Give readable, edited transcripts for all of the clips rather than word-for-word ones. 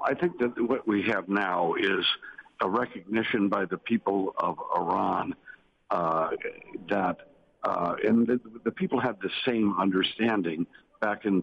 I think that what we have now is a recognition by the people of Iran that, and the people had the same understanding back in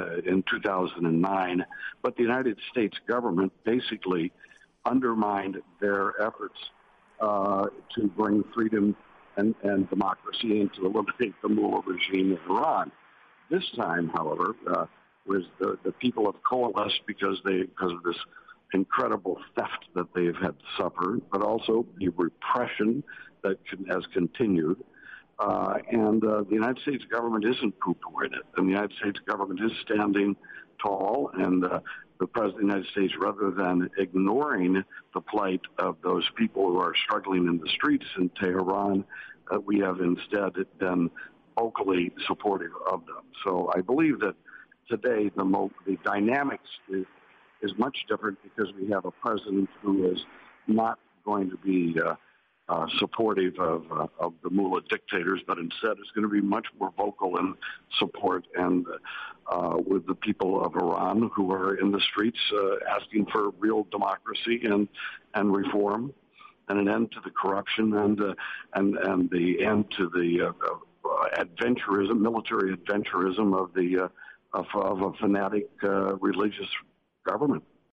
2009, but the United States government basically undermined their efforts to bring freedom and democracy and to eliminate the mullah regime in Iran. This time, however, was the people have coalesced because of this incredible theft that they've had to suffer, but also the repression that has continued. And the United States government isn't poo-pooing it. And the United States government is standing tall, and the President of the United States, rather than ignoring the plight of those people who are struggling in the streets in Tehran, we have instead been vocally supportive of them. So I believe that today the dynamics is much different because we have a president who is not going to be supportive of the mullah dictators, but instead is going to be much more vocal in support and with the people of Iran who are in the streets asking for real democracy and reform and an end to the corruption and the end to the adventurism, military adventurism of a fanatic religious government.